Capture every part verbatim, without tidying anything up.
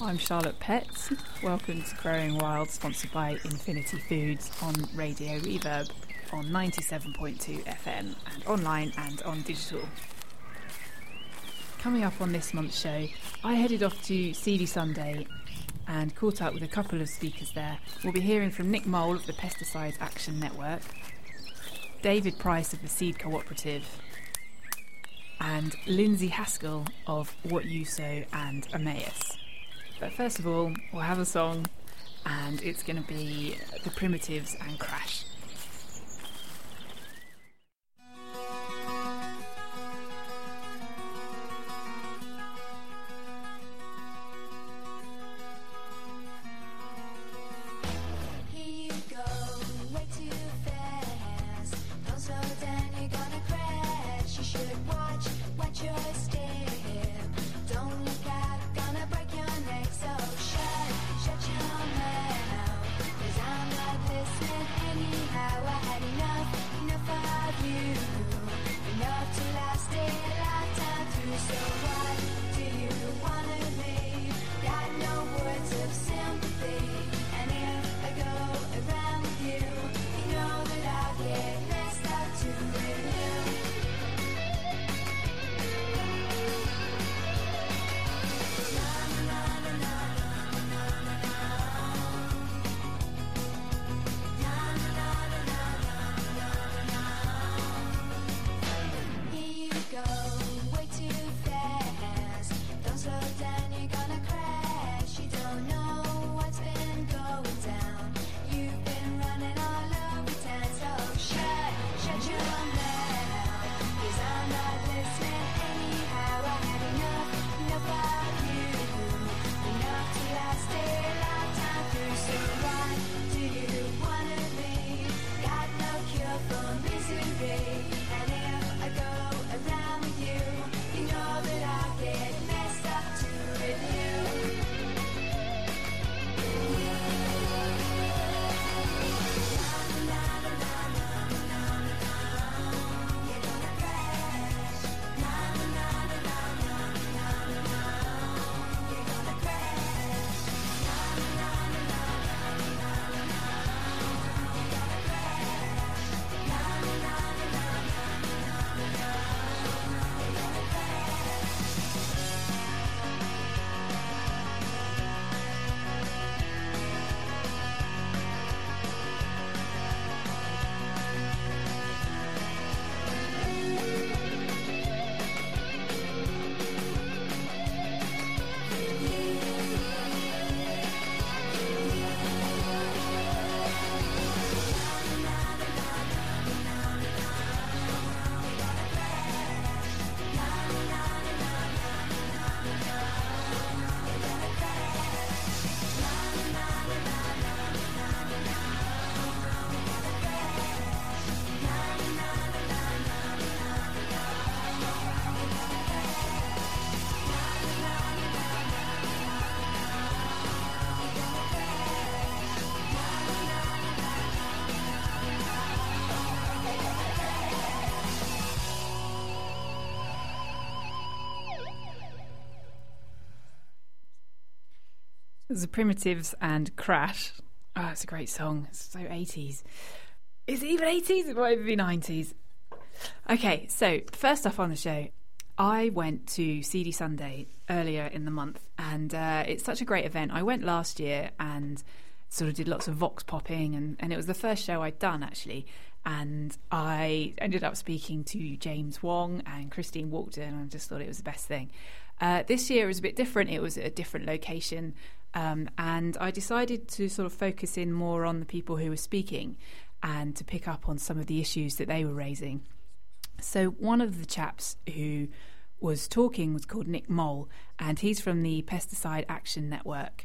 I'm Charlotte Petts. Welcome to Growing Wild, sponsored by Infinity Foods on Radio Reverb on ninety-seven point two F M and online and on digital. Coming up on this month's show, I headed off to Seedy Sunday and caught up with a couple of speakers there. We'll be hearing from Nick Mole of the Pesticides Action Network, David Price of the Seed Cooperative, and Lindsay Haskell of What You Sow and Emmaus. But first of all, we'll have a song, and it's going to be The Primitives and Crash. The Primitives and Crash. Oh, it's a great song. It's so eighties. Is it even eighties? It might even be nineties. Okay, so first off on the show, I went to Seedy Sunday earlier in the month, and uh, it's such a great event. I went last year and sort of did lots of vox popping, and, and it was the first show I'd done, actually. And I ended up speaking to James Wong and Christine Walkden, and I just thought it was the best thing. Uh, this year it was a bit different. It was at a different location, um, and I decided to sort of focus in more on the people who were speaking and to pick up on some of the issues that they were raising. So one of the chaps who was talking was called Nick Mole, and he's from the Pesticide Action Network.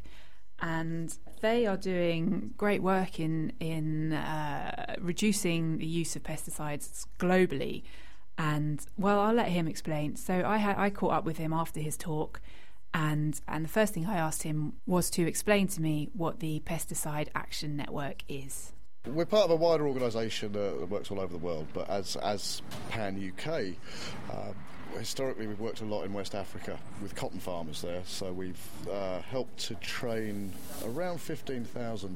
And they are doing great work in in uh, reducing the use of pesticides globally. And well, I'll let him explain. So I had I caught up with him after his talk, and and the first thing I asked him was to explain to me what the Pesticide Action Network is. We're part of a wider organisation uh, that works all over the world, but as as Pan U K, uh, historically we've worked a lot in West Africa with cotton farmers there, so we've uh, helped to train around fifteen thousand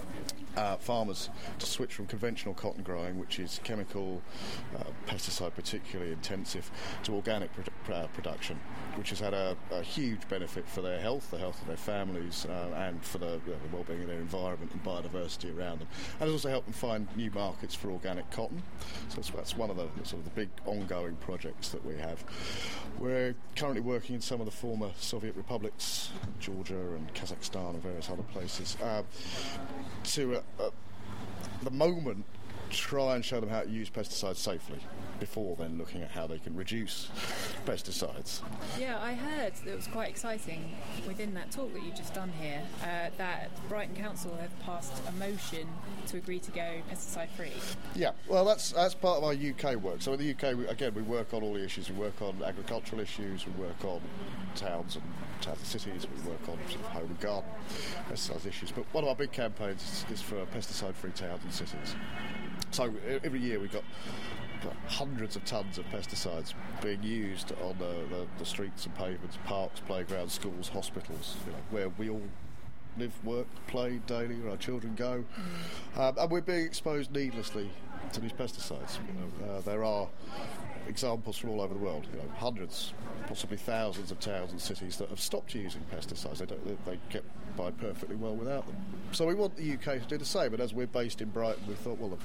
Uh, farmers to switch from conventional cotton growing, which is chemical, uh, pesticide particularly intensive, to organic produ- uh, production, which has had a, a huge benefit for their health, the health of their families, uh, and for the, you know, the well-being of their environment and biodiversity around them. And it's also helped them find new markets for organic cotton. So that's, that's one of the sort of the big ongoing projects that we have. We're currently working in some of the former Soviet republics, Georgia and Kazakhstan and various other places, uh, to uh, uh, the moment try and show them how to use pesticides safely before then looking at how they can reduce pesticides. Yeah, I heard it was quite exciting within that talk that you've just done here uh, that Brighton Council have passed a motion to agree to go pesticide free. Yeah, well that's that's part of our U K work. So in the U K, we, again, we work on all the issues. We work on agricultural issues, we work on towns and towns and cities, we work on sort of home and garden pesticide issues. But one of our big campaigns is, is for pesticide-free towns and cities. So every year we've got hundreds of tons of pesticides being used on the, the, the streets and pavements, parks, playgrounds, schools, hospitals, you know, where we all live, work, play daily, where our children go. Mm. Um, and we're being exposed needlessly to these pesticides. You know, uh, there are examples from all over the world, you know, hundreds, possibly thousands of towns and cities that have stopped using pesticides. They, don't, they get by perfectly well without them. So we want the U K to do the same, but as we're based in Brighton, we thought, well,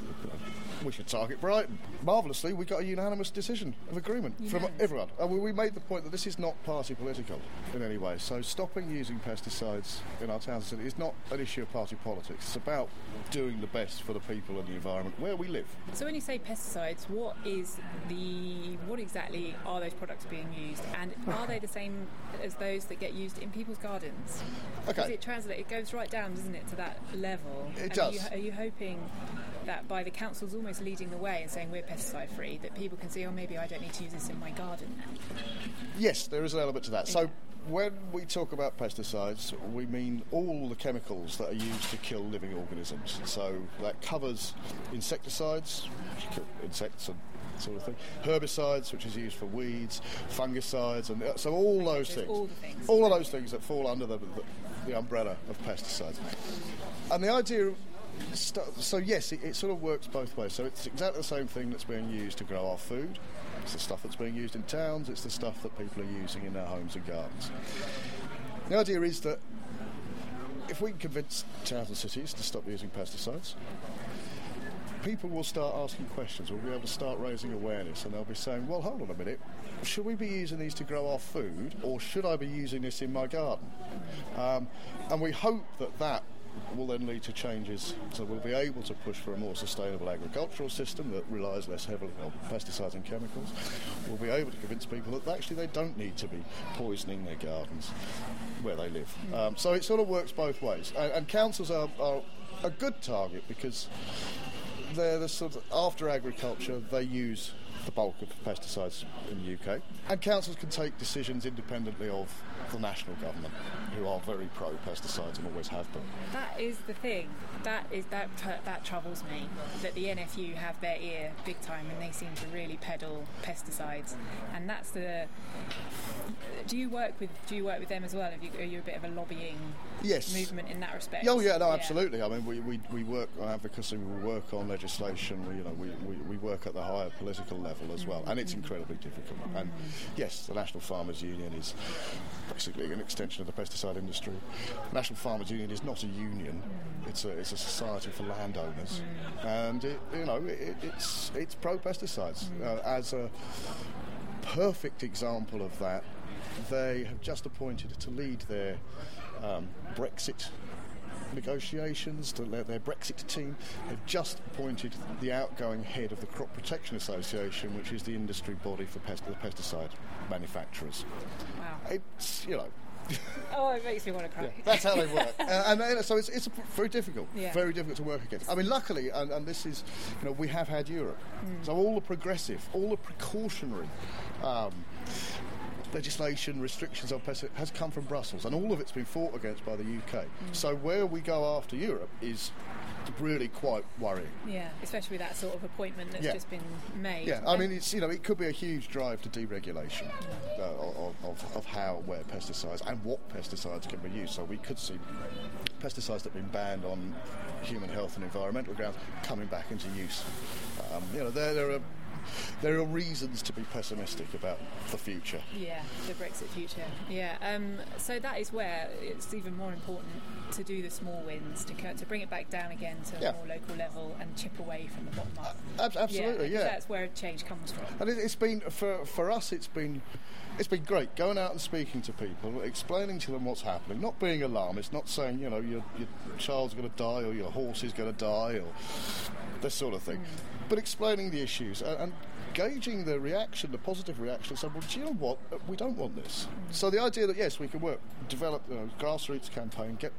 we should target Brighton. Marvellously, we got a unanimous decision of agreement yes. from everyone. And we made the point that this is not party political in any way. So stopping using pesticides in our towns and cities is not an issue of party politics. It's about doing the best for the people and the environment where we live. So when you say pesticides, what is the what exactly are those products being used, and are they the same as those that get used in people's gardens? Okay. Because it translates, it goes right down, doesn't it, to that level? It and does. Are you, are you hoping that by the council's almost leading the way and saying we're pesticide free, that people can see, oh, maybe I don't need to use this in my garden now? Yes, there is an element to that. Yeah. So when we talk about pesticides, we mean all the chemicals that are used to kill living organisms. So that covers insecticides, which kill insects and sort of thing, herbicides, which is used for weeds, fungicides, and so all those There's things, all the things, all of those things that fall under the, the, the umbrella of pesticides. And the idea, so yes, it, it sort of works both ways. So it's exactly the same thing that's being used to grow our food. It's the stuff that's being used in towns. It's the stuff that people are using in their homes and gardens. The idea is that if we can convince towns and cities to stop using pesticides, people will start asking questions. We'll be able to start raising awareness, and they'll be saying, well, hold on a minute, should we be using these to grow our food, or should I be using this in my garden? Um, and we hope that that will then lead to changes, so we'll be able to push for a more sustainable agricultural system that relies less heavily on pesticides and chemicals. We'll be able to convince people that actually they don't need to be poisoning their gardens where they live. Um, so it sort of works both ways. And, and councils are, are a good target because they're the sort of, after agriculture, they use the bulk of pesticides in the U K. And councils can take decisions independently of the national government, who are very pro-pesticides and always have been. That is the thing. That is that that troubles me. That the N F U have their ear big time, and they seem to really peddle pesticides. And that's the. Do you work with Do you work with them as well? Have you, are you a bit of a lobbying yes. movement in that respect? Oh yeah, no, yeah. absolutely. I mean, we, we, we work on advocacy, we work on legislation. We, you know, we, we, we work at the higher political level as well, and it's incredibly difficult. Mm. And yes, the National Farmers Union is basically an extension of the pesticide industry. The National Farmers Union is not a union; mm. it's a it's a society for landowners, mm. and it, you know it, it's it's pro-pesticides. Mm. Uh, as a perfect example of that, they have just appointed to lead their um, Brexit negotiations, to their, their Brexit team. They've just appointed the outgoing head of the Crop Protection Association, which is the industry body for pest- the pesticide manufacturers. Wow. It's, you know... Oh, it makes me want to cry. Yeah, that's how they work. uh, and, and so it's, it's very difficult, yeah. very difficult to work against. I mean, luckily, and, and this is, you know, we have had Europe. Mm. So all the progressive, all the precautionary um, legislation, restrictions on pesticides has come from Brussels, and all of it's been fought against by the U K. Mm. So where we go after Europe is really quite worrying. Yeah, especially with that sort of appointment that's yeah. just been made. Yeah, I mean, it's, you know, it could be a huge drive to deregulation uh, of, of, of how, where pesticides and what pesticides can be used. So we could see pesticides that have been banned on human health and environmental grounds coming back into use. Um, you know, there, there are there are reasons to be pessimistic about the future. Yeah, the Brexit future. Yeah, um, so that is where it's even more important to do the small wins, to to bring it back down again to a yeah. more local level and chip away from the bottom up. Uh, absolutely, yeah. yeah. That's where change comes from. And it, it's been for for us. It's been it's been great going out and speaking to people, explaining to them what's happening, not being alarmist, not saying you know your your child's going to die or your horse is going to die or this sort of thing, mm. but explaining the issues and, and gauging the reaction, the positive reaction, and saying, well, do you know what? We don't want this. Mm. So the idea that, yes, we can work, develop a you know, grassroots campaign, get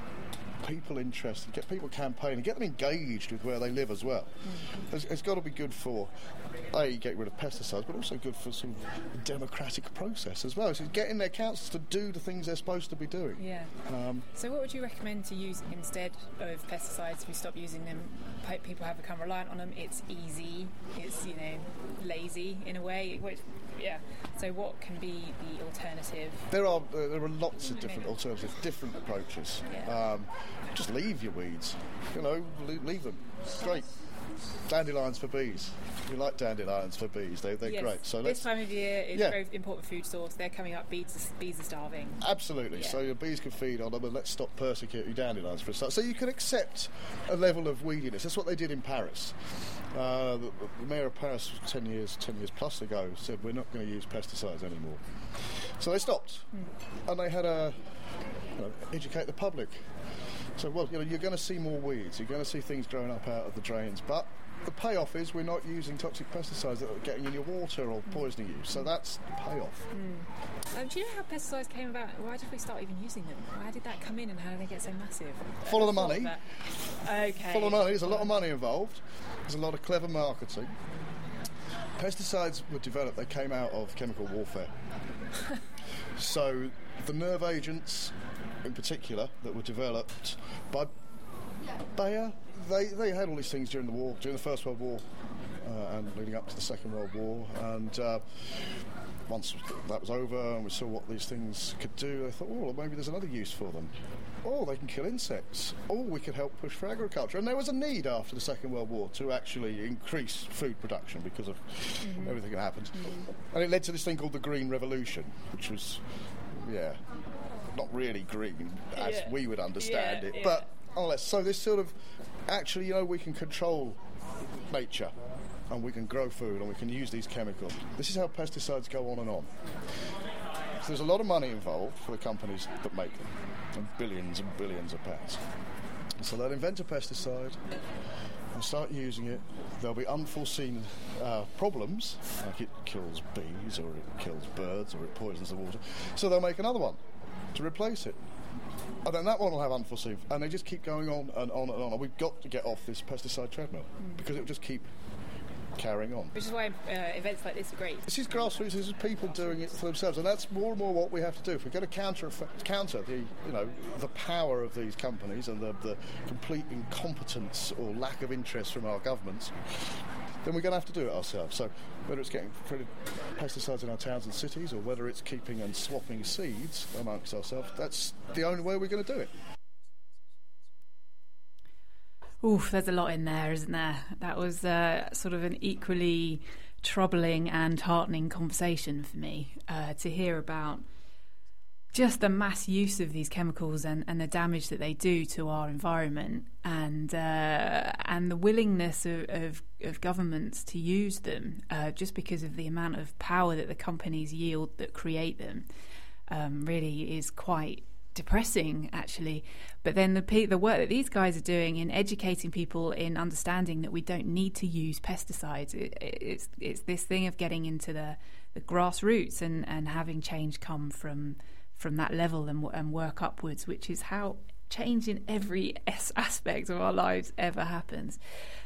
people interested, get people campaigning, get them engaged with where they live as well. Mm. It's, it's got to be good for, A, getting rid of pesticides, but also good for some democratic process as well. So getting their councils to do the things they're supposed to be doing. Yeah. Um, so what would you recommend to use instead of pesticides if we stop using them? People have become reliant on them. It's easy. It's, you know, lazy in a way. Which, yeah. So what can be the alternative? There are uh, there are lots of different alternatives, different approaches. Yeah. Um, just leave your weeds. You know, leave them. Great. Dandelions for bees. We like dandelions for bees. They, they're yes. great. So this time of year is yeah. a very important food source. They're coming up. Bees, bees are starving. Absolutely. Yeah. So your bees can feed on them, and let's stop persecuting dandelions for a start. So you can accept a level of weediness. That's what they did in Paris. Uh, the, the mayor of Paris, ten years, ten years plus ago, said we're not going to use pesticides anymore. So they stopped, mm. and they had to you know, educate the public. So, well, you know, you're going to see more weeds. You're going to see things growing up out of the drains, but the payoff is we're not using toxic pesticides that are getting in your water or poisoning you. So that's the payoff. Mm. Um, do you know how pesticides came about? Why did we start even using them? How did that come in, and how did they get so massive? Follow the money. Okay. Follow the money. There's a lot of money involved. There's a lot of clever marketing. Pesticides were developed. They came out of chemical warfare. So the nerve agents, in particular, that were developed by Bayer, they, they had all these things during the war, during the First World War uh, and leading up to the Second World War. And uh, once that was over and we saw what these things could do, they thought, oh, well, maybe there's another use for them. Oh, they can kill insects. Oh, we could help push for agriculture. And there was a need after the Second World War to actually increase food production because of mm-hmm. everything that happened. Mm-hmm. And it led to this thing called the Green Revolution, which was, yeah, not really green as yeah. we would understand yeah, it, yeah. but unless so this sort of actually, you know, we can control nature and we can grow food and we can use these chemicals. This is how pesticides go on and on. So there's a lot of money involved for the companies that make them, and billions and billions of pounds. So they'll invent a pesticide and start using it. There'll be unforeseen uh, problems, like it kills bees or it kills birds or it poisons the water. So they'll make another one to replace it. And then that one will have unforeseen, and they just keep going on and on and on. And we've got to get off this pesticide treadmill mm. because it will just keep carrying on. Which is why uh, events like this are great. This is grassroots. This is people doing it for themselves, and that's more and more what we have to do. If we're going to counter counter the you know the power of these companies and the, the complete incompetence or lack of interest from our governments, then we're going to have to do it ourselves. So whether it's getting pesticides in our towns and cities, or whether it's keeping and swapping seeds amongst ourselves, that's the only way we're going to do it. Oof, there's a lot in there, isn't there? That was uh, sort of an equally troubling and heartening conversation for me uh, to hear about just the mass use of these chemicals and, and the damage that they do to our environment, and uh, and the willingness of, of, of governments to use them uh, just because of the amount of power that the companies yield that create them um, really is quite depressing, actually. But then the the work that these guys are doing in educating people in understanding that we don't need to use pesticides, it, it's it's this thing of getting into the, the grassroots and, and having change come from from that level and, and work upwards, which is how change in every aspect of our lives ever happens.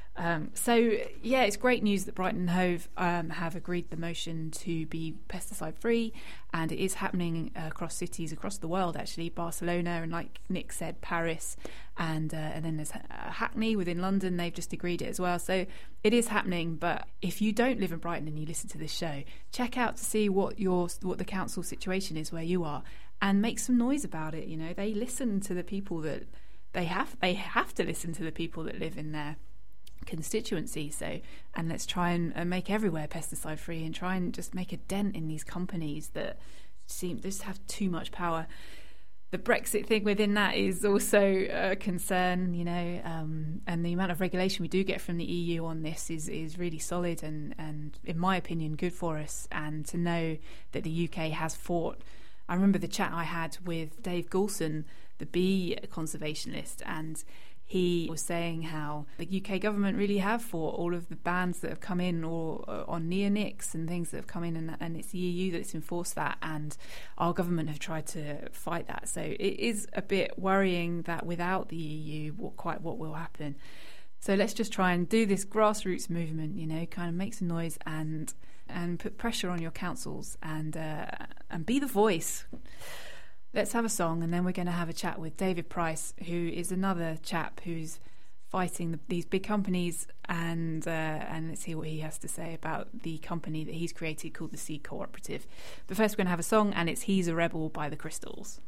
Um, so, yeah, it's great news that Brighton and Hove um, have agreed the motion to be pesticide-free, and it is happening uh, across cities across the world, actually. Barcelona and, like Nick said, Paris, and uh, and then there's uh, Hackney within London. They've just agreed it as well. So it is happening, but if you don't live in Brighton and you listen to this show, check out to see what your what the council situation is where you are and make some noise about it. You know, they listen to the people that they have, they have to listen to the people that live in there constituency. So, and let's try and uh, make everywhere pesticide free and try and just make a dent in these companies that seem just have too much power. The Brexit thing within that is also a concern, you know, um, and the amount of regulation we do get from the E U on this is, is really solid and, and, in my opinion, good for us. And to know that the U K has fought. I remember the chat I had with Dave Goulson, the bee conservationist, and he was saying how the U K government really have fought all of the bans that have come in or uh, on neonics and things that have come in, and, and it's the E U that's enforced that, and our government have tried to fight that. So it is a bit worrying that without the E U, what, quite what will happen. So let's just try and do this grassroots movement, you know, kind of make some noise and and put pressure on your councils and uh, and be the voice. Let's have a song, and then we're going to have a chat with David Price, who is another chap who's fighting the, these big companies, and uh, and let's hear what he has to say about the company that he's created called the Seed Cooperative. But first, we're going to have a song, and it's "He's a Rebel" by the Crystals.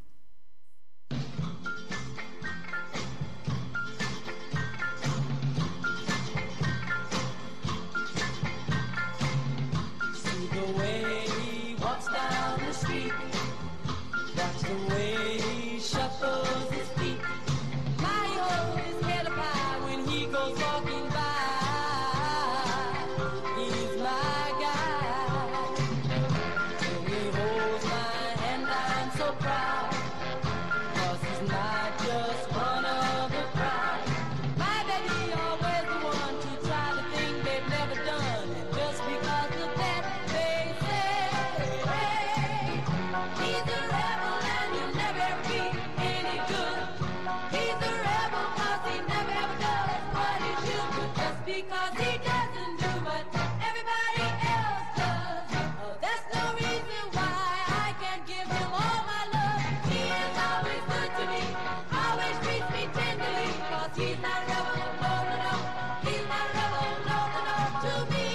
See the way he walks down the street. That's the way he shuffles his feet. My hold his head up high when he goes walking by. He's my guy. When he holds my hand, I'm so proud. 'Cause he's not just one of the crowd. My baby always the one to try the thing they've never done. And just because of that, they say, hey, he's a rebel and you'll never ever be any good. He's a rebel 'cause he never ever does what he should do. Just because he doesn't do what everybody else does. Oh, that's no reason why I can't give him all my love. He is always good to me, always treats me tenderly. 'Cause he's not rebel, no, no, no. He's not rebel, no, no, no, to me.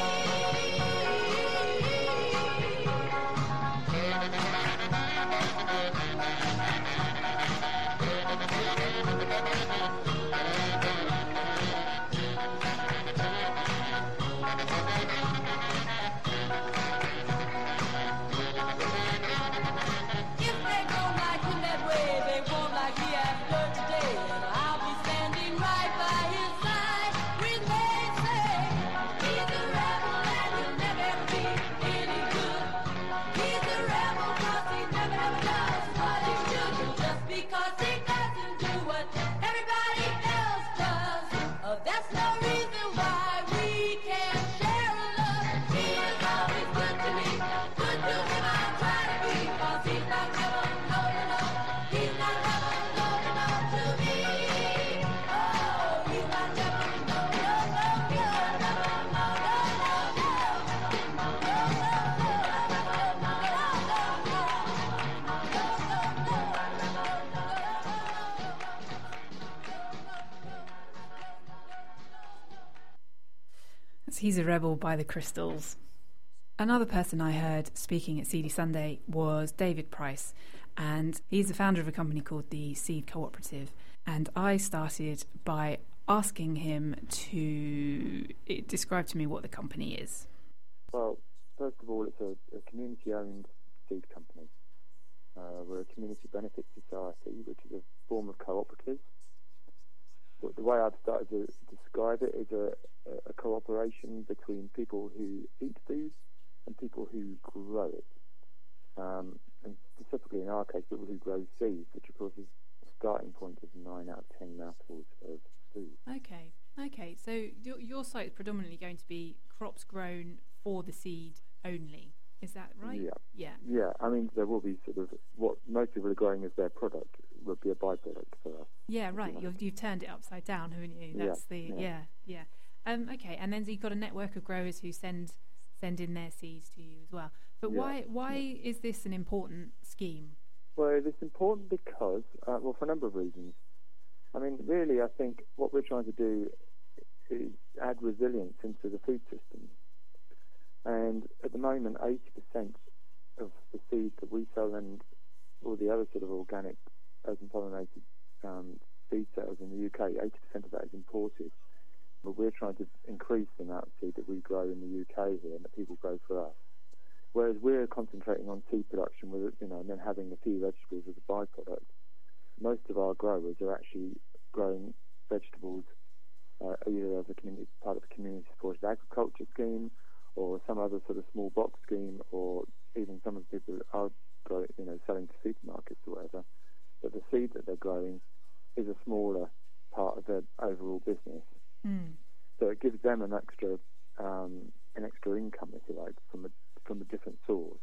If they don't like him that way, they won't like he has learned today. And I'll be standing right by his side when they say he's a rebel and he'll never ever be any good. He's a rebel 'cause he never ever does what he should do. Just because he doesn't do what everybody else does. Oh, that's no reason why we can't share a love. He is always good to me, good to him I try to be. 'Cause he's not rebel, no, no, no. He's not rebel, no, no, no, to me. Oh, he's not rebel, no, no, no, he's not rebel, no, no, no, no. No, no, no, rebel, no, That's "He's a Rebel" by the Crystals. Another person I heard speaking at Seedy Sunday was David Price, and he's the founder of a company called the Seed Cooperative. And I started by asking him to describe to me what the company is. Well, first of all, it's a, a community-owned seed company. Uh, we're a community benefit society, which is a form of cooperative. But the way I've started to describe it is a, a cooperation between people who eat food and people who grow it. Um, and specifically in our case, people who grow seeds, which of course is the starting point of nine out of ten mouthfuls of food. Okay, okay. So your, your site is predominantly going to be crops grown for the seed only. Is that right? Yeah. Yeah. Yeah, I mean, there will be sort of what most people are growing as their product would be a byproduct for us. Yeah, right. You've, you've turned it upside down, haven't you? That's Yeah, the, yeah. yeah, yeah. Um, okay, and then you've got a network of growers who send send in their seeds to you as well. But Yeah. why why Yeah. is this an important scheme? Well, it's important because, uh, well, for a number of reasons. I mean, really, I think what we're trying to do is add resilience into the food system. And at the moment, eighty percent of the seed that we sell and all the other sort of organic open-pollinated um, seed sales in the U K, eighty percent of that is imported. But we're trying to increase the amount of seed that we grow in the U K here and that people grow for us. Whereas we're concentrating on seed production, with you know, and then having a few vegetables as a byproduct. Most of our growers are actually growing vegetables uh, either as a community, part of a community supported agriculture scheme, or some other sort of small box scheme, or even some of the people are growing, you know, selling to supermarkets or whatever. But the seed that they're growing is a smaller part of their overall business. Mm. So it gives them an extra, um, an extra income, if you like, from a from a different source.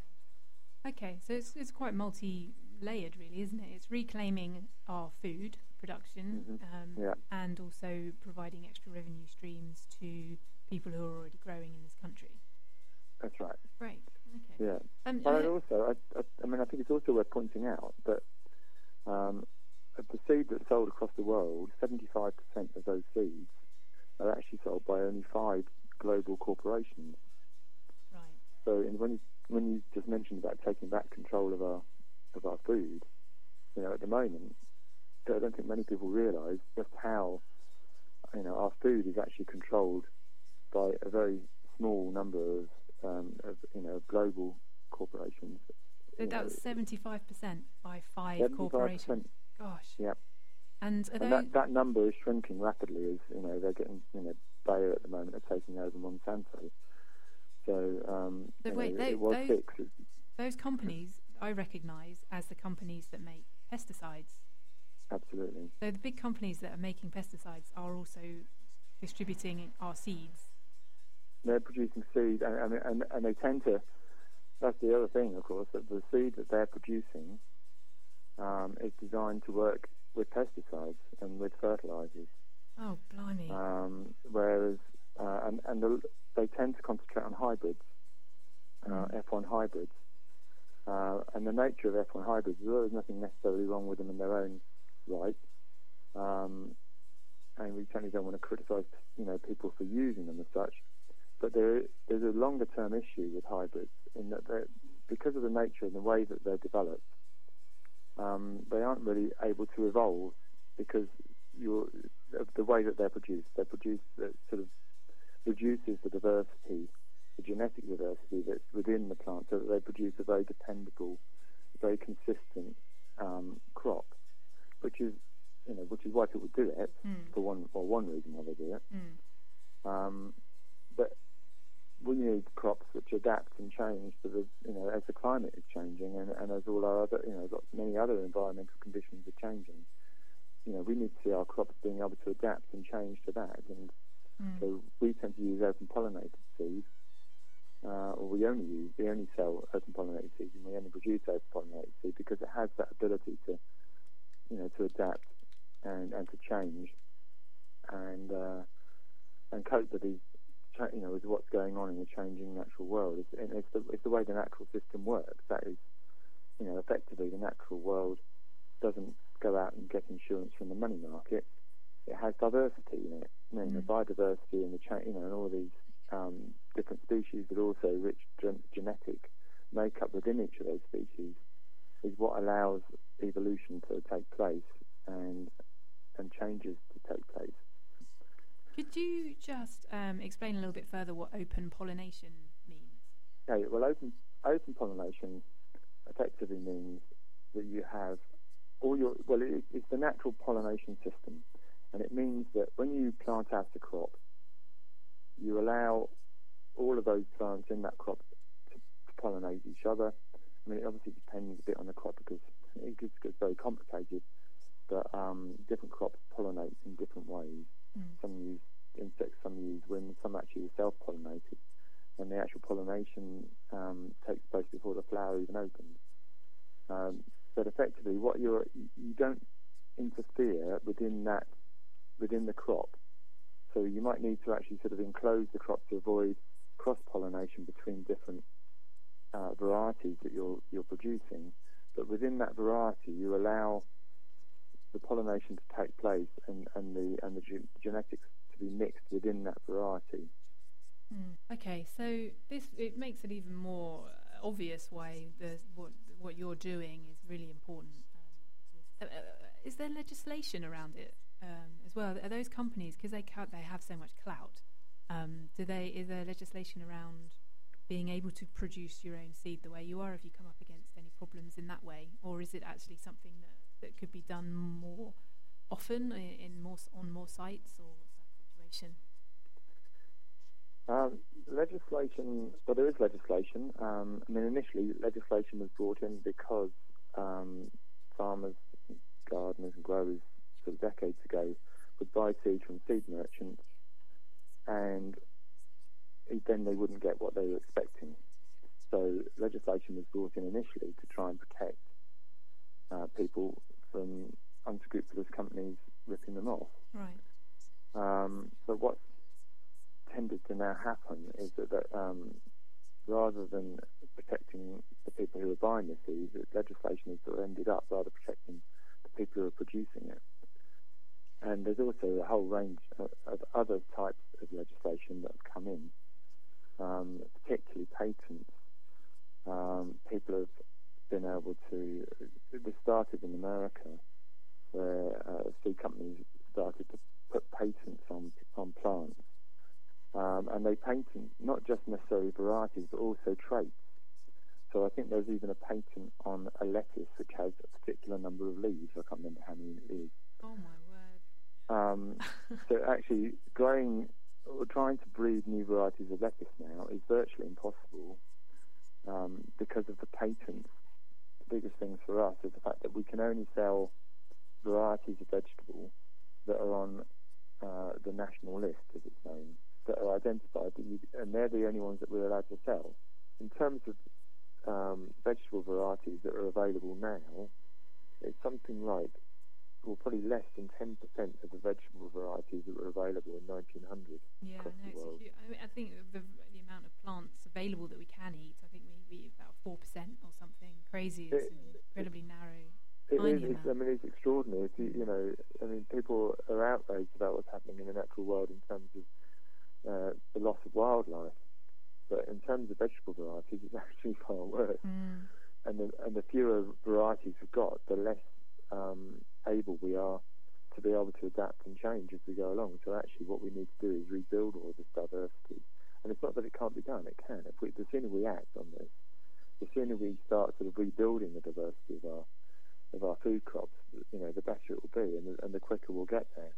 Okay, so it's it's quite multi-layered, really, isn't it? It's reclaiming our food production, Mm-hmm. um, Yeah. and also providing extra revenue streams to people who are already growing in this country. That's right. Great. Okay. Yeah. Um, But uh, also, I, I, I mean, I think it's also worth pointing out that um, of the seed that's sold across the world, seventy-five percent of those seeds are actually sold by only five global corporations. right. So, in, when you when you just mentioned about taking back control of our of our food, you know, at the moment, I don't think many people realise just how, you know, our food is actually controlled by a very small number of, um, of you know, global corporations. So You that know, was seventy-five percent by five seventy-five corporations. percent. Gosh. Yep. And are And those? that, that number is shrinking rapidly as, you know, they're getting, you know, Bayer at the moment are taking over Monsanto. So, um, So you wait, know, tho- it was those- six. It's, Those companies I recognise as the companies that make pesticides. absolutely. So the big companies that are making pesticides are also distributing our seeds. They're producing seed, and, and, and, and they tend to, that's the other thing, of course, that the seed that they're producing um, is designed to work with pesticides and with fertilisers. Oh, blimey. Um, whereas, uh, and, and the, they tend to concentrate on hybrids, uh, Mm. F one hybrids. Uh, and the nature of F one hybrids, although there's nothing necessarily wrong with them in their own right, um, and we certainly don't want to criticise, you know, people for using them as such, but there, there's a longer-term issue with hybrids in that they're, because of the nature and the way that they're developed, um, they aren't really able to evolve because you're, of the way that they're produced. They're produced that sort of reduces the diversity, the genetic diversity that's within the plant, so that they produce a very dependable, very consistent um, crop, which is, you know, which is why people do it Mm. for one or one reason why they do it. Mm. Um, but we need crops which adapt and change to the, you know, as the climate is changing and, and as all our other, you know, lots, many other environmental conditions are changing. You know, we need to see our crops being able to adapt and change to that. And Mm. so we tend to use open pollinated seeds, uh, or we only use, we only sell open pollinated seeds, and we only produce open pollinated seed because it has that ability to, you know, to adapt and, and to change and uh, and cope with these, cha- you know, with what's going on in the changing natural world. It's, and it's the it's the way the natural system works. That is, you know, effectively the natural world doesn't go out and get insurance from the money market. It has diversity in it. I mean, the Mm. biodiversity and the cha- you know, and all these um, different species, but also rich gen- genetic makeup within each of those species is what allows evolution to take place and and changes to take place. Could you just um, explain a little bit further what open pollination means? Okay, well, open open pollination effectively means that you have all your well, it, it's the natural pollination system, and it means that when you plant out a crop, you allow all of those plants in that crop to, to pollinate each other. I mean, it obviously depends a bit on the crop because it gets, gets very complicated, but um, different crops pollinate in different ways. Mm. Some use insects, some use wind, some actually are self-pollinated, and the actual pollination um, takes place before the flower even opens. Um, but effectively, what you're you don't interfere within that within the crop So you might need to actually sort of enclose the crop to avoid cross-pollination between different uh, varieties that you're you're producing. But within that variety, you allow the pollination to take place and, and the and the ge- genetics to be mixed within that variety. Mm. Okay, so this it makes it even more obvious why the what what you're doing is really important. Um, uh, is there legislation around it um, as well? Are those companies, because they ca- they have so much clout? Um, do they? Is there legislation around being able to produce your own seed the way you are if you come up against any problems in that way, or is it actually something that, that could be done more often in, in more on more sites, or what's that situation? Um, legislation, well, there is legislation. Um, I mean, initially, legislation was brought in because um, farmers, gardeners, and growers, sort of decades ago, would buy seed from seed merchants, and then they wouldn't get what they were expecting. So legislation was brought in initially to try and protect uh, people from unscrupulous companies ripping them off. Right. Um, but what's tended to now happen is that, that um, rather than protecting the people who are buying the seed, legislation has sort of ended up rather protecting the people who are producing it. And there's also a whole range of, of other types of legislation that have come in, um, particularly patents. Um, people have been able to, this started in America, where uh, seed companies started to put patents on, on plants. Um, and they patent not just necessarily varieties, but also traits. So I think there's even a patent on a lettuce which has a particular number of leaves. I can't remember how many it is. Oh my word. Um, so actually growing or trying to breed new varieties of lettuce now is virtually impossible um, because of the patents. The biggest thing for us is the fact that we can only sell varieties of vegetable that are on uh, the national list, as it's known, that are identified, that you, and they're the only ones that we're allowed to sell. In terms of um, vegetable varieties that are available now, it's something like, well, probably less than ten percent of the vegetable varieties that were available in nineteen hundred Yeah, across no, the world. it's a, I, mean, I think the, the amount of plants available that we can eat, I think we, we eat about four percent or something crazy. It's It- incredibly narrow. It Tiny is, it's, I amount. mean, it's extraordinary. If you, you know, I mean, people are outraged about what's happening in the natural world in terms of uh, the loss of wildlife. But in terms of vegetable varieties, it's actually far worse. Mm. And the, and the fewer varieties we've got, the less um, able we are to be able to adapt and change as we go along. So actually what we need to do is rebuild all of this diversity. And it's not that it can't be done, it can. If we, the sooner we act on this, the sooner we start sort of rebuilding the diversity of our of our food crops, you know, the better it will be, and the, and the quicker we'll get there.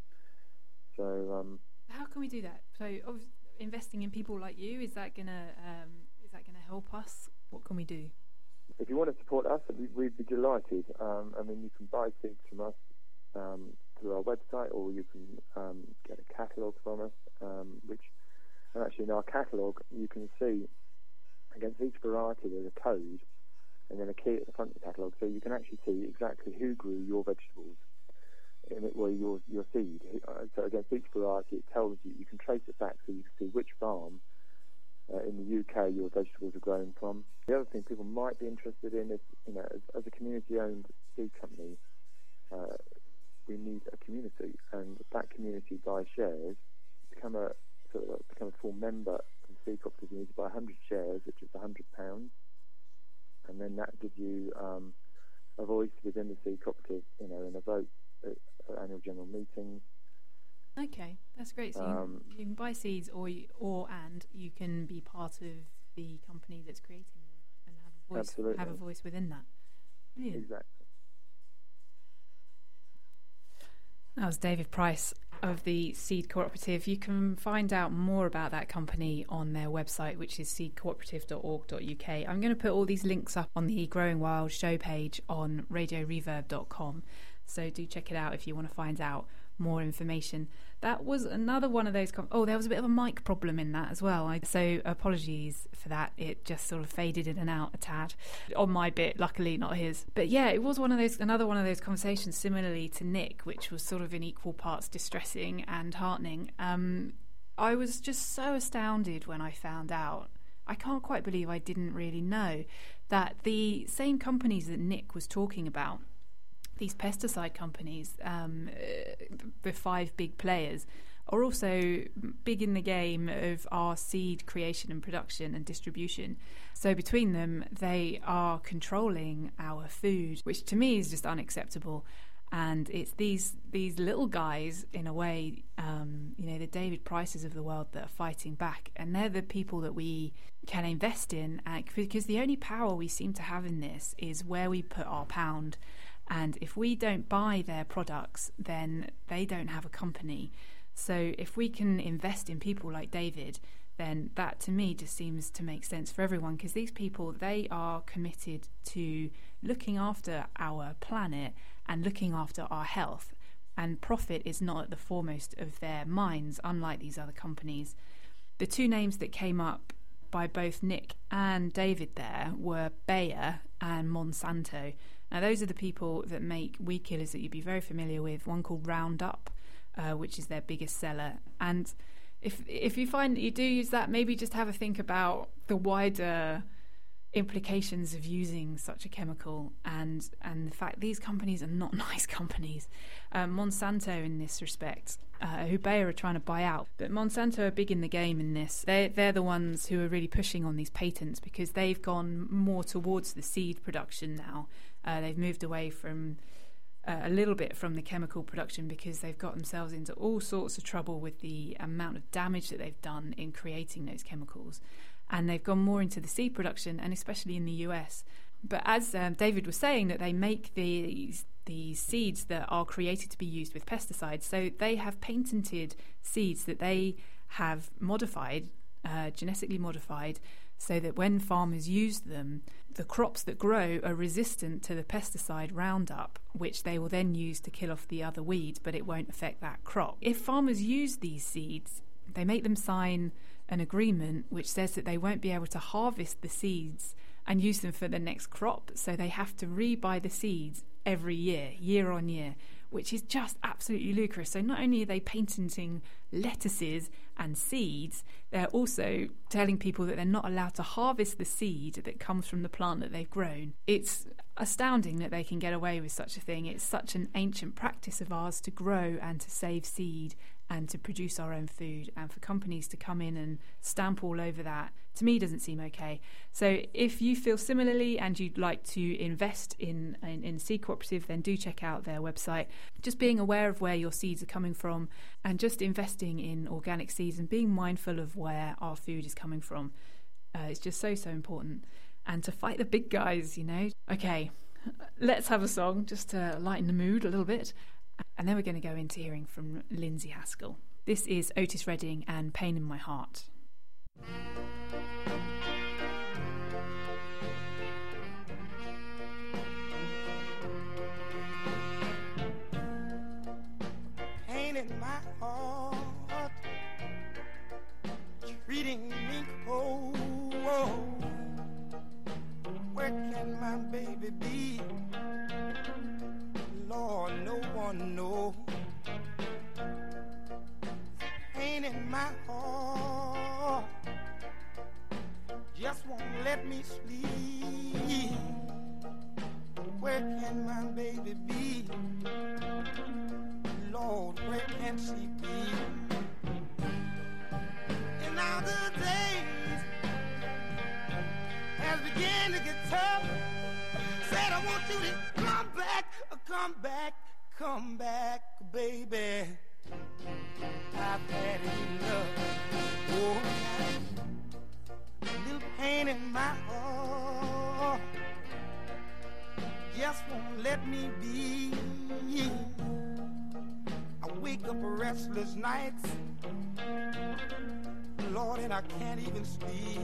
So um, How can we do that? So obvi- investing in people like you, is that gonna um, is that gonna help us? What can we do? if you want to support us, we, we'd be delighted. Um, I mean, you can buy seeds from us um, through our website, or you can um, get a catalogue from us, um, which, and actually in our catalogue, you can see against each variety there's a code, and then a key at the front of the catalogue, so you can actually see exactly who grew your vegetables, in it, well, your your seed. So against each variety, it tells you, you can trace it back, so you can see which farm uh, in the U K your vegetables are grown from. The other thing people might be interested in is, you know, as, as a community-owned seed company, uh, we need a community, and that community buys shares, become a sort of become a full member of the seed cooperative. You need to buy one hundred shares, which is one hundred pounds, and then that gives you um, a voice within the seed cooperative, you know, and a vote at, at annual general meetings. Okay, that's great. So you, Um, can, you can buy seeds, or you, or and you can be part of the company that's creating them and have a voice. Absolutely. Have a voice within that. Brilliant. Exactly. That was David Price of the Seed Cooperative. You can find out more about that company on their website, which is seed cooperative dot org dot U K. I'm going to put all these links up on the Growing Wild show page on radio reverb dot com. So do check it out if you want to find out more information. That was another one of those... Com- oh, there was a bit of a mic problem in that as well. I, so apologies for that. It just sort of faded in and out a tad. On my bit, luckily, not his. But yeah, it was one of those, another one of those conversations similarly to Nick, which was sort of in equal parts distressing and heartening. Um, I was just so astounded when I found out. I can't quite believe I didn't really know that the same companies that Nick was talking about, these pesticide companies, um, the five big players, are also big in the game of our seed creation and production and distribution. So between them, they are controlling our food, which to me is just unacceptable. And it's these these little guys, in a way, um, you know, the David Prices of the world that are fighting back. And they're the people that we can invest in, uh, because the only power we seem to have in this is where we put our pound. And if we don't buy their products, then they don't have a company. So if we can invest in people like David, then that to me just seems to make sense for everyone, because these people, they are committed to looking after our planet and looking after our health. And profit is not at the foremost of their minds, unlike these other companies. The two names that came up by both Nick and David there were Bayer and Monsanto. Now, those are the people that make weed killers that you'd be very familiar with, one called Roundup, uh, which is their biggest seller. And if if you find that you do use that, maybe just have a think about the wider implications of using such a chemical, and and the fact these companies are not nice companies. Um, Monsanto, in this respect, uh, who Bayer are trying to buy out, but Monsanto are big in the game in this. They're, they're the ones who are really pushing on these patents, because they've gone more towards the seed production now. Uh, they've moved away from uh, a little bit from the chemical production, because they've got themselves into all sorts of trouble with the amount of damage that they've done in creating those chemicals. And they've gone more into the seed production, and especially in the U S. But as um, David was saying, that they make these these seeds that are created to be used with pesticides. So they have patented seeds that they have modified, uh, genetically modified, so that when farmers use them, the crops that grow are resistant to the pesticide Roundup, which they will then use to kill off the other weeds, but it won't affect that crop. If farmers use these seeds, they make them sign an agreement which says that they won't be able to harvest the seeds and use them for the next crop, so they have to re-buy the seeds every year, year on year, which is just absolutely ludicrous. So not only are they patenting lettuces and seeds, they're also telling people that they're not allowed to harvest the seed that comes from the plant that they've grown. It's astounding that they can get away with such a thing. It's such an ancient practice of ours to grow and to save seed and to produce our own food, and for companies to come in and stamp all over that, to me, doesn't seem okay. So if you feel similarly and you'd like to invest in, in, in Seed Cooperative, then do check out their website. Just being aware of where your seeds are coming from, and just investing in organic seeds and being mindful of where our food is coming from. Uh, it's just so, so important. And to fight the big guys, you know. Okay, let's have a song just to lighten the mood a little bit. And then we're going to go into hearing from Lindsay Haskell. This is Otis Redding and Pain in My Heart. Pain in my heart, treating me cold. Where can my baby be? Lord, no one knows. Pain in my heart just won't let me sleep. Where can my baby be? Lord, where can she be? And now the days has begun to get tough. Said I want you to come back, come back, come back, baby. I've had enough. Oh, a little pain in my heart just won't let me be. I wake up restless nights, Lord, and I can't even sleep.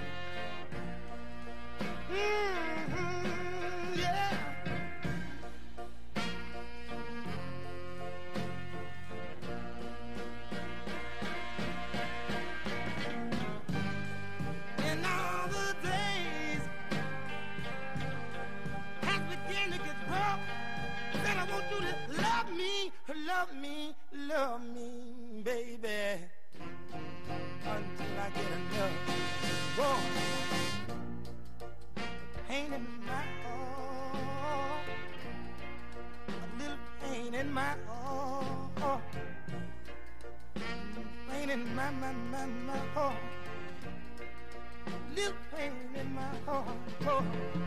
Mm-hmm, yeah. baby, until I get enough. Whoa. Pain in my heart, a little pain in my heart, pain in my, my, my, my heart, little pain in my heart, oh,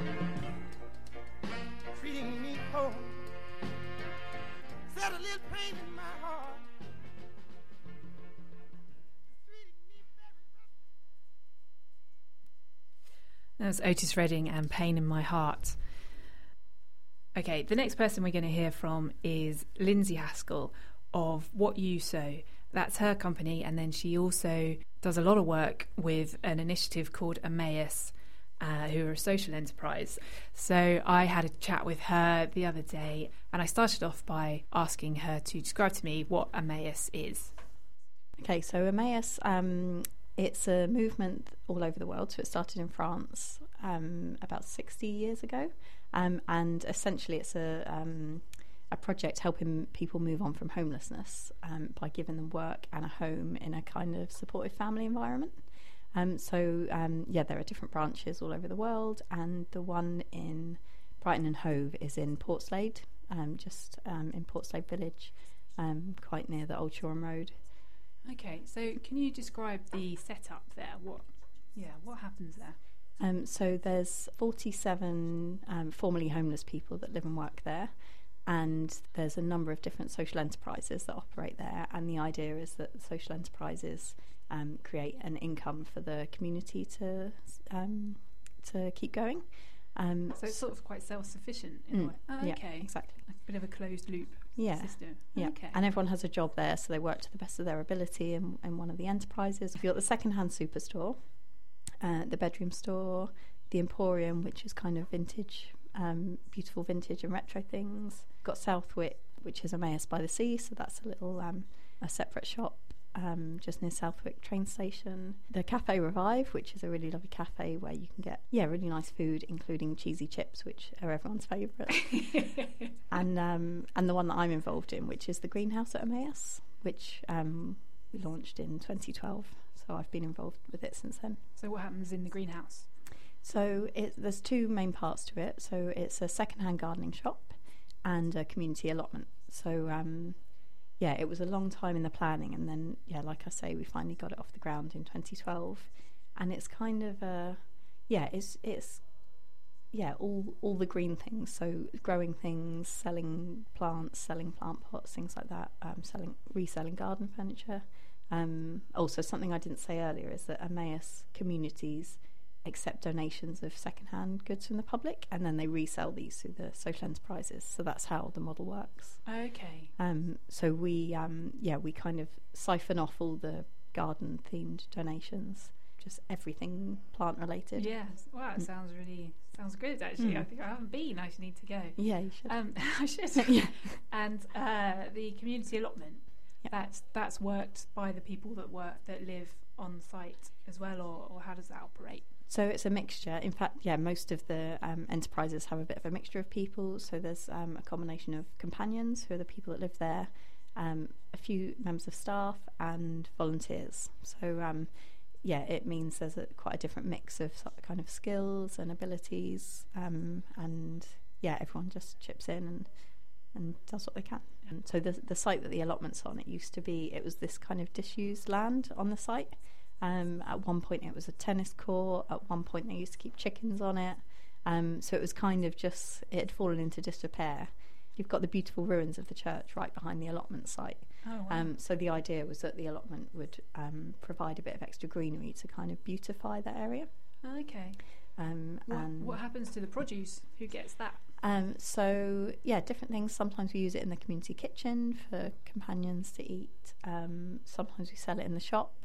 treating me cold, said a little pain in my heart, treating me very rough. That was Otis Redding and Pain in My Heart. Okay, the next person we're going to hear from is Lindsay Haskell of What You Sow. That's her company, and then she also does a lot of work with an initiative called Emmaus, uh, who are a social enterprise. So I had a chat with her the other day, and I started off by asking her to describe to me what Emmaus is. Okay, so Emmaus, um, it's a movement all over the world. So it started in France um, about sixty years ago, um, and essentially it's a um, a project helping people move on from homelessness um, by giving them work and a home in a kind of supportive family environment. Um, so um, yeah, there are different branches all over the world, and the one in Brighton and Hove is in Portslade, um, just um, in Portslade Village, um, quite near the Old Shoreham Road. Okay, so can you describe the setup there? What, yeah, what happens there? Um, so there's forty-seven um, formerly homeless people that live and work there, and there's a number of different social enterprises that operate there, and the idea is that social enterprises um, create an income for the community to um, to keep going. Um, So it's sort of quite self-sufficient in Mm, a way. Oh, yeah, okay, exactly. a bit of a closed loop Yeah. system. Yeah, Okay. and everyone has a job there, so they work to the best of their ability in, in one of the enterprises. You've got the second-hand superstore, uh, the bedroom store, the Emporium, which is kind of vintage, um, beautiful vintage and retro things. Got Southwick, which is Emmaus by the Sea, so that's a little um, a separate shop um, just near Southwick train station. The Cafe Revive, which is a really lovely cafe where you can get yeah really nice food, including cheesy chips, which are everyone's favourite. and um, and the one that I'm involved in, which is the Greenhouse at Emmaus, which um, we launched in twenty twelve. So I've been involved with it since then. So what happens in the greenhouse? So it, there's two main parts to it. So it's a second-hand gardening shop and a community allotment. So um, yeah, it was a long time in the planning, and then yeah, like I say, we finally got it off the ground in twenty twelve, and it's kind of uh, yeah, it's it's yeah, all all the green things. So growing things, selling plants, selling plant pots, things like that. Um, selling reselling garden furniture. Um, also, something I didn't say earlier is that Emmaus communities accept donations of second-hand goods from the public, and then they resell these through the social enterprises. So that's how the model works. Okay. Um, so we, um, yeah, we kind of siphon off all the garden-themed donations, just everything plant-related. Yes. Wow, it Mm. sounds really sounds good. Actually, Mm. I think I haven't been. I should need to go. Yeah, you should. Um, I should. Yeah. And uh, the community allotment. Yeah. That's that's worked by the people that work that live on site as well, or, or how does that operate? So it's a mixture. In fact, yeah, most of the um, enterprises have a bit of a mixture of people. So there's um, a combination of companions, who are the people that live there, um, a few members of staff, and volunteers. So um, yeah, it means there's a, quite a different mix of sort of kind of skills and abilities, um, and yeah, everyone just chips in and and does what they can. And so the the site that the allotment's on, it used to be, it was this kind of disused land on the site. Um, at one point it was a tennis court, at one point they used to keep chickens on it, um, so it was kind of just, it had fallen into disrepair. You've got the beautiful ruins of the church right behind the allotment site. Oh, wow. Um, so the idea was that the allotment would um, provide a bit of extra greenery to kind of beautify that area. Okay. Um, What, and what happens to the produce? Who gets that? Um, so yeah, different things. Sometimes we use it in the community kitchen for companions to eat. Um, sometimes we sell it in the shop,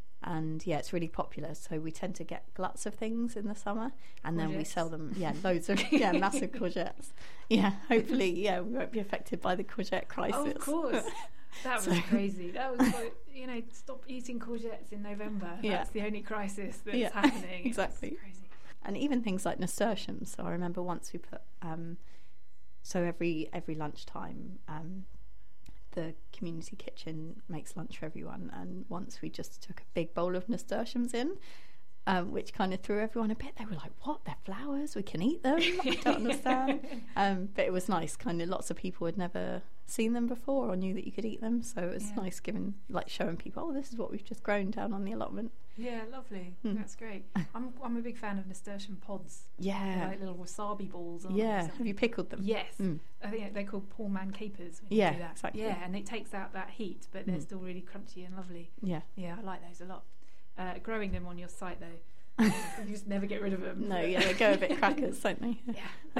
and yeah, it's really popular. So we tend to get gluts of things in the summer, and then we Courgettes. sell them. Yeah, loads of yeah, massive courgettes. Yeah, hopefully, yeah, we won't be affected by the courgette crisis. Oh, of course. That was So- crazy. That was like, you know, stop eating courgettes in November. Yeah. That's the only crisis that's Yeah, happening. It's exactly. crazy. And even things like nasturtiums. So I remember once we put um, so every every lunchtime, um, the community kitchen makes lunch for everyone, and once we just took a big bowl of nasturtiums in, um, which kind of threw everyone a bit. They were like, what, they're flowers, we can eat them? I don't understand. Um, but it was nice, kind of lots of people had never seen them before or knew that you could eat them, so it was Yeah. nice giving, like showing people, oh, this is what we've just grown down on the allotment. Yeah, lovely. Mm. That's great. I'm I'm a big fan of nasturtium pods. They're Yeah. like little wasabi balls. aren't they, or Yeah. something? Have you pickled them? Yes. Mm. I think they're called poor man capers. When Yeah, you do that. exactly. Yeah, and it takes out that heat, but they're Mm. still really crunchy and lovely. Yeah. Yeah, I like those a lot. Uh, growing them on your site, though, you just never get rid of them. No, yeah, they go a bit crackers, don't they? Yeah.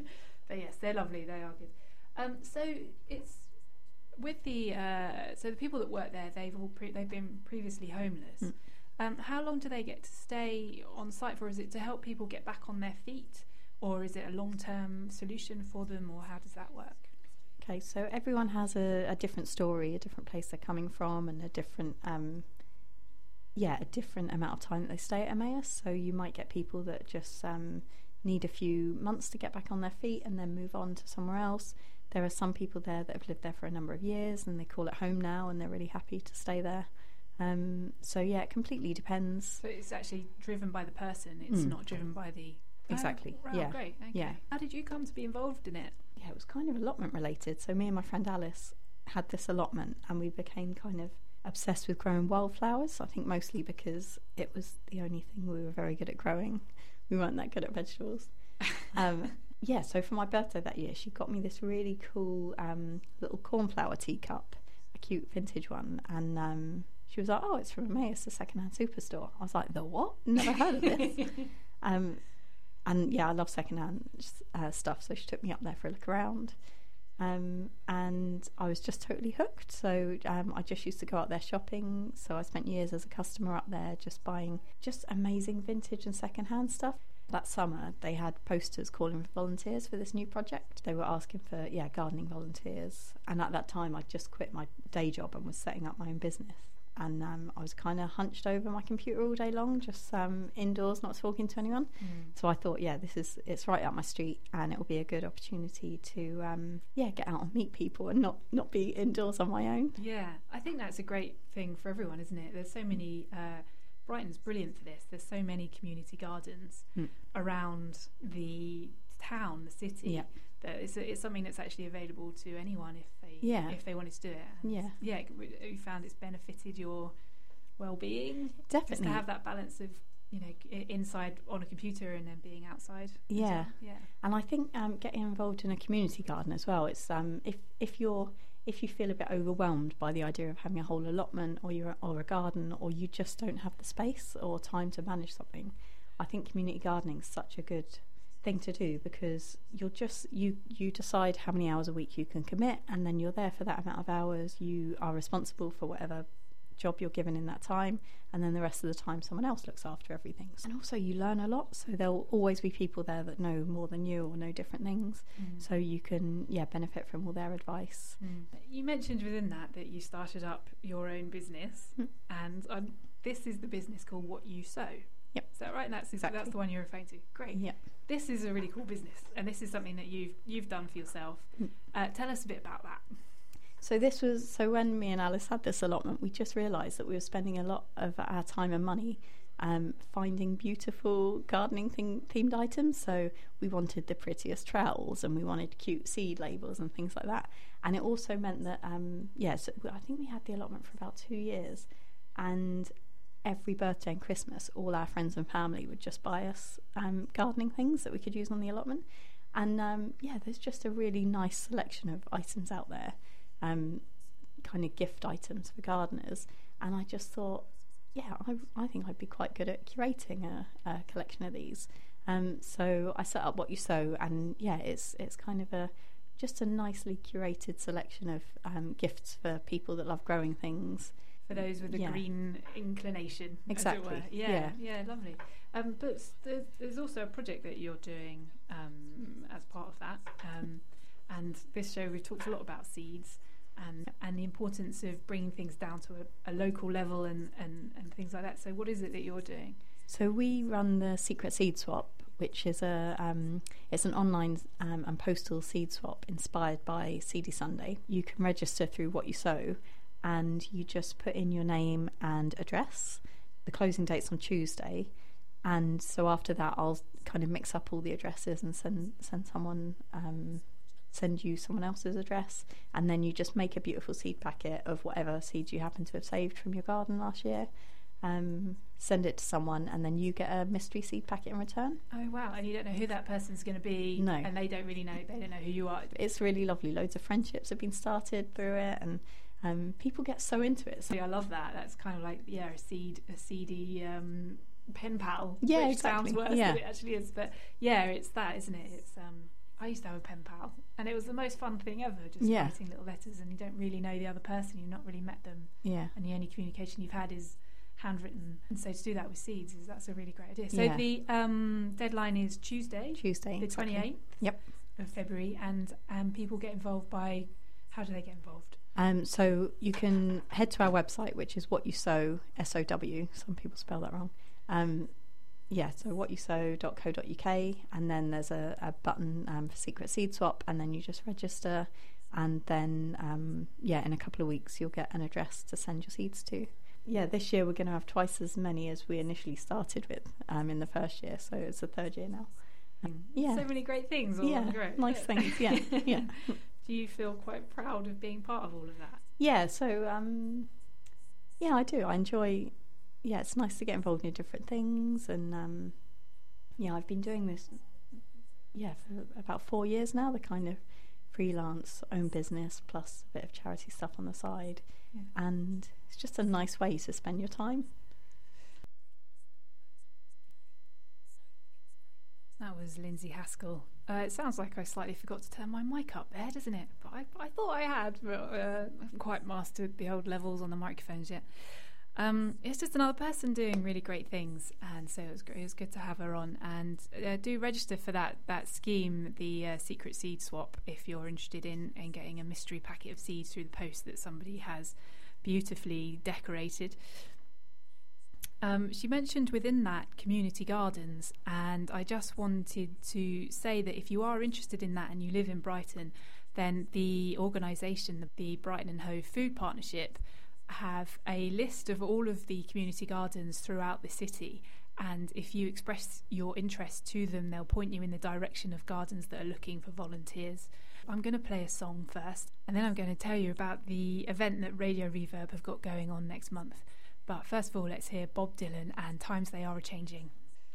But yes, they're lovely. They are good. Um, so it's with the uh, so the people that work there, they've all pre- they've been previously homeless. Mm. Um, how long do they get to stay on site for? Is it to help people get back on their feet, or is it a long-term solution for them, or how does that work? Okay, so everyone has a, a different story, a different place they're coming from, and a different, um, yeah, a different amount of time that they stay at Emmaus. So you might get people that just um, need a few months to get back on their feet and then move on to somewhere else. There are some people there that have lived there for a number of years and they call it home now, and they're really happy to stay there. Um, so yeah, it completely depends. So it's actually driven by the person. It's Mm. not driven by the Exactly, Oh, wow, yeah. Great. Okay. Yeah. How did you come to be involved in it? Yeah, it was kind of allotment related. So me and my friend Alice had this allotment, and we became kind of obsessed with growing wildflowers. I think mostly because it was the only thing we were very good at growing. We weren't that good at vegetables. Um, yeah, so for my birthday that year, she got me this really cool um, little cornflower teacup, a cute vintage one, and um, she was like, "Oh, it's from Emmaus, the secondhand superstore." I was like, "The what? Never heard of this." um, and yeah, I love secondhand uh, stuff, so she took me up there for a look around. Um, and I was just totally hooked. So um, I just used to go out there shopping. So I spent years as a customer up there, just buying just amazing vintage and secondhand stuff. That summer, they had posters calling for volunteers for this new project. They were asking for, yeah, gardening volunteers. And at that time, I'd just quit my day job and was setting up my own business. And um, I was kind of hunched over my computer all day long, just um, indoors, not talking to anyone. Mm. So I thought, yeah, this is it's right up my street, and it will be a good opportunity to, um, yeah, get out and meet people and not, not be indoors on my own. Yeah, I think that's a great thing for everyone, isn't it? There's so many. Uh, Brighton's brilliant for this. There's so many community gardens Mm. around the town, the city. Yeah. That it's, it's something that's actually available to anyone if they Yeah. if they wanted to do it. And Yeah. yeah. You found it's benefited your well-being. Just Definitely. to have that balance of, you know, i- inside on a computer and then being outside. as Yeah. well. Yeah. And I think um, getting involved in a community garden as well. It's um, if if you're if you feel a bit overwhelmed by the idea of having a whole allotment or you're, or a garden, or you just don't have the space or time to manage something, I think community gardening is such a good thing to do, because you'll just you you decide how many hours a week you can commit, and then you're there for that amount of hours. You are responsible for whatever job you're given in that time, and then the rest of the time someone else looks after everything. And also you learn a lot, so there'll always be people there that know more than you or know different things, Mm. so you can yeah benefit from all their advice. Mm. You mentioned within that that you started up your own business, Mm. and um, this is the business called What You Sow. Yep. Is that right? That's Exactly. that's the one you're referring to. Great. Yeah. This is a really cool business, and this is something that you've you've done for yourself. Mm. Uh, tell us a bit about that. So this was so when me and Alice had this allotment, we just realised that we were spending a lot of our time and money um, finding beautiful gardening thing, themed items. So we wanted the prettiest trowels, and we wanted cute seed labels and things like that. And it also meant that um, yeah, so I think we had the allotment for about two years, and every birthday and Christmas, all our friends and family would just buy us um, gardening things that we could use on the allotment. And um, yeah, there's just a really nice selection of items out there. Um, kind of gift items for gardeners, and I just thought, yeah, I, I think I'd be quite good at curating a, a collection of these. Um, so I set up What You Sow, and yeah, it's it's kind of a just a nicely curated selection of um, gifts for people that love growing things. For those with a Yeah. green inclination, Exactly, As it were. Yeah, yeah, yeah. lovely. Um, but there's, there's also a project that you're doing um, as part of that. Um, and this show we've talked a lot about seeds and and the importance of bringing things down to a, a local level and, and, and things like that. So what is it that you're doing? So we run the Secret Seed Swap, which is a um, it's an online um, and postal seed swap inspired by Seedy Sunday. You can register through What You Sow, and you just put in your name and address. The closing date's on Tuesday, and so after that, I'll kind of mix up all the addresses and send send someone. Um, send you someone else's address, and then you just make a beautiful seed packet of whatever seeds you happen to have saved from your garden last year, um, send it to someone, and then you get a mystery seed packet in return. Oh wow, and you don't know who that person's going to be. No. And they don't really know, they don't know who you are. It's really lovely. Loads of friendships have been started through it, and um, people get so into it. So Yeah, I love that. That's kind of like, yeah, a seed, a seedy um, pen pal. Yeah, which exactly. sounds worse Yeah. than it actually is, but yeah, it's that, isn't it? It's um, I used to have a pen pal, and it was the most fun thing ever, just Yeah. writing little letters, and you don't really know the other person, you've not really met them, yeah. and the only communication you've had is handwritten. And so to do that with seeds, is that's a really great idea. So Yeah. the um, deadline is Tuesday, Tuesday, the exactly. twenty-eighth Yep. of February, and um, people get involved by, how do they get involved? Um, so you can head to our website, which is What You Sow, S O W. Some people spell that wrong. Um, yeah, so what you sow dot co dot uk, and then there's a, a button um, for Secret Seed Swap, and then you just register, and then um, yeah, in a couple of weeks you'll get an address to send your seeds to. Yeah, this year we're going to have twice as many as we initially started with um, in the first year, so it's the third year now. Um, yeah, So many great things all yeah, on the go. nice things. Yeah, yeah. Do you feel quite proud of being part of all of that? Yeah, so um, yeah, I do. I enjoy. Yeah, it's nice to get involved in different things, and um, yeah, I've been doing this. Yeah, for about four years now. The kind of freelance, own business plus a bit of charity stuff on the side, Yeah. and it's just a nice way to spend your time. That was Lindsay Haskell. Uh, it sounds like I slightly forgot to turn my mic up there, doesn't it? But I, I thought I had, but uh, I haven't quite mastered the old levels on the microphones yet. Um, it's just another person doing really great things, and so it was, great. It was good to have her on. And uh, do register for that that scheme, the uh, Secret Seed Swap, if you're interested in, in getting a mystery packet of seeds through the post that somebody has beautifully decorated. Um, she mentioned within that community gardens, and I just wanted to say that if you are interested in that and you live in Brighton, then the organisation, the Brighton and Hove Food Partnership, have a list of all of the community gardens throughout the city, and if you express your interest to them, they'll point you in the direction of gardens that are looking for volunteers. I'm going to play a song first, and then I'm going to tell you about the event that Radio Reverb have got going on next month. But first of all, let's hear Bob Dylan and Times They Are A-Changing.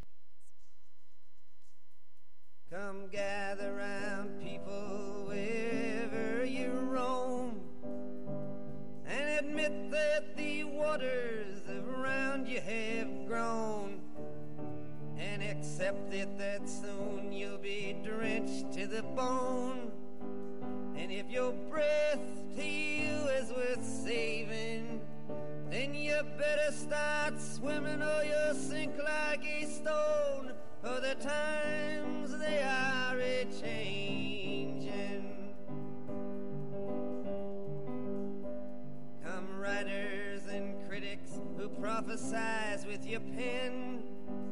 Come gather round, people, wherever you roam, and admit that the waters around you have grown, and accept it that soon you'll be drenched to the bone. And if your breath to you is worth saving, then you better start swimming or you'll sink like a stone, for the times they are a-changing. Come writers and critics who prophesize with your pen,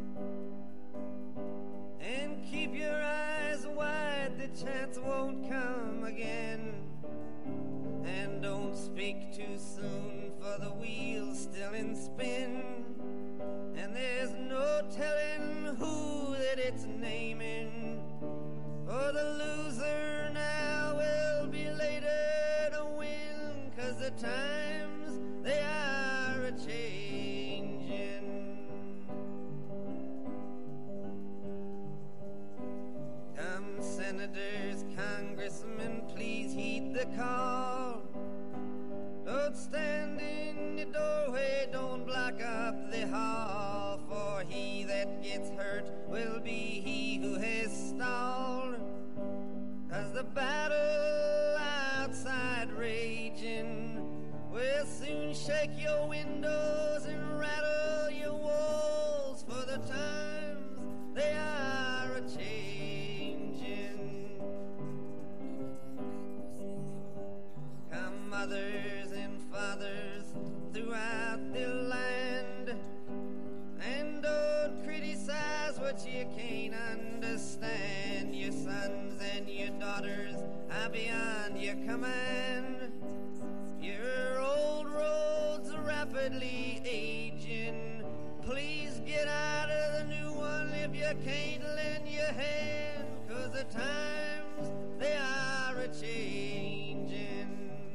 and keep your eyes wide, the chance won't come again. And don't speak too soon, for the wheel's still in spin, and there's no telling who that it's naming. For the loser now will be later to win, 'cause the times they are a-changing. Come senators, congressmen, please heed the call. Don't stand in the doorway, don't block up the hall, for he that gets hurt will be he who has stalled. 'Cause the battle outside raging will soon shake your windows and rattle your walls, for the times they are a-changing. Come mothers and fathers throughout the land, and don't criticize what you can't understand. Cajun. Please get out of the new one if you can't lend your hand, 'cause the times they are a-changin'.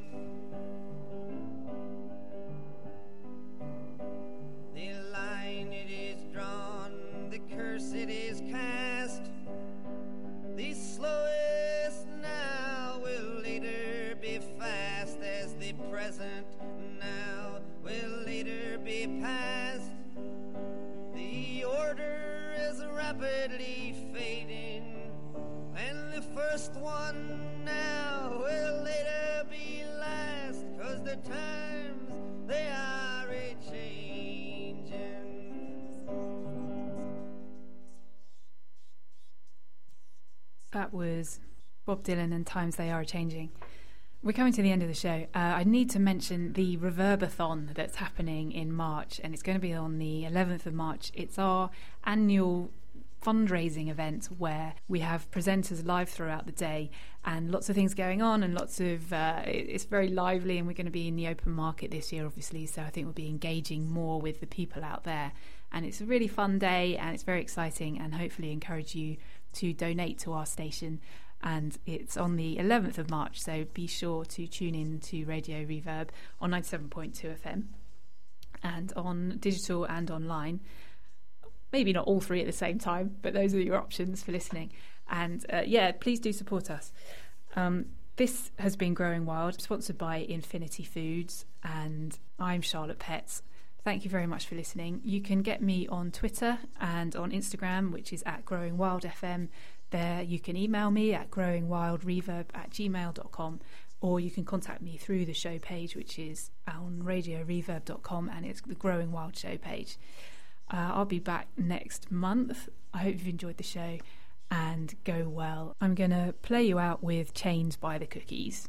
The line it is drawn, the curse it is cast. The slowest now will later be fast, as the present now will later be past. The order is rapidly fading, and the first one now will later be last, 'cause the times they are a-changin'. That was Bob Dylan and Times They Are A-Changing. We're coming to the end of the show. Uh, I need to mention the Reverbathon that's happening in March, and it's going to be on the eleventh of March. It's our annual fundraising event where we have presenters live throughout the day and lots of things going on, and lots of uh, it's very lively, and we're going to be in the open market this year, obviously, so I think we'll be engaging more with the people out there, and it's a really fun day and it's very exciting, and hopefully encourage you to donate to our station. And it's on the eleventh of March, so be sure to tune in to Radio Reverb on ninety-seven point two F M and on digital and online. Maybe not all three at the same time, but those are your options for listening. And uh, yeah, please do support us. Um, this has been Growing Wild, sponsored by Infinity Foods, and I'm Charlotte Petts. Thank you very much for listening. You can get me on Twitter and on Instagram, which is at Growing Wild F M. There you can email me at growingwildreverb at gmail dot com, or you can contact me through the show page, which is on radio reverb dot com, and it's the Growing Wild show page. Uh, I'll be back next month. I hope you've enjoyed the show, and go well. I'm going to play you out with Chains by the Cookies.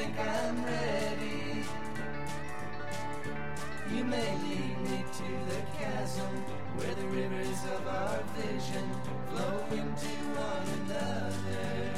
think I'm ready. You may lead me to the chasm where the rivers of our vision flow into one another.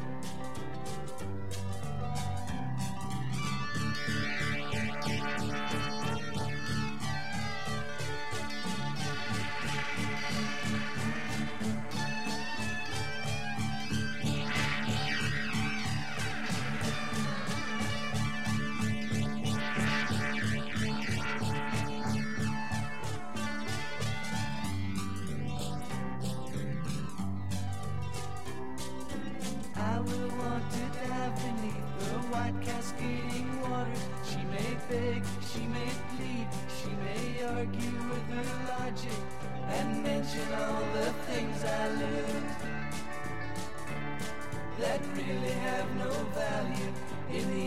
I will want to dive beneath the white cascading waters. She may beg, she may plead, she may argue with her logic and mention all the things I lose that really have no value in the